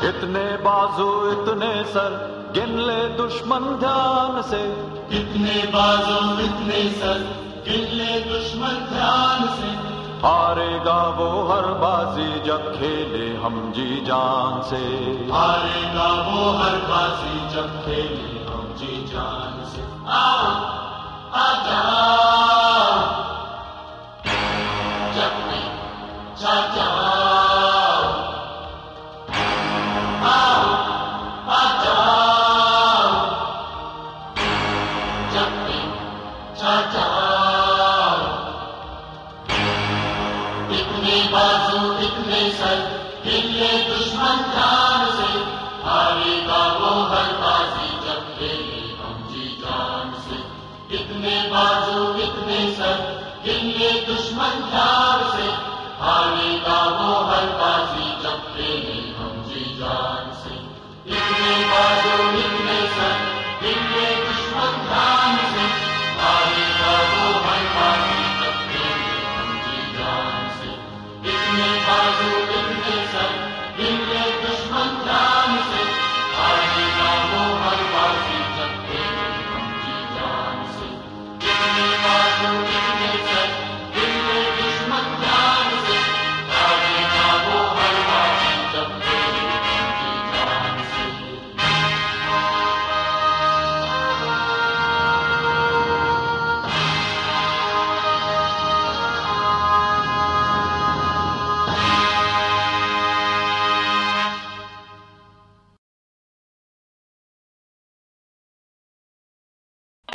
इतने बाजू इतने सर गिन ले दुश्मन ध्यान से, इतने बाजू इतने सर गिन ले दुश्मन ध्यान से। हारेगा वो हर बाजी जब खेले हम जी जान से, हारेगा वो हर बाजी जब खेले हम जी जान से। आओ आजा जब में चाचा, आओ आजा जब में चाचा। इतने बाजू इतने सर गिन ले दुश्मन ध्यान से, हारेगा वो हर बाजी जब खेले हम जी जान से। इतने बाजू इतने सर गिन ले दुश्मन ध्यान से, हारेगा वो हर बाजी जब खेले हम जी जान से। इतने बाजू इतने सर गिन ले दुश्मन ध्यान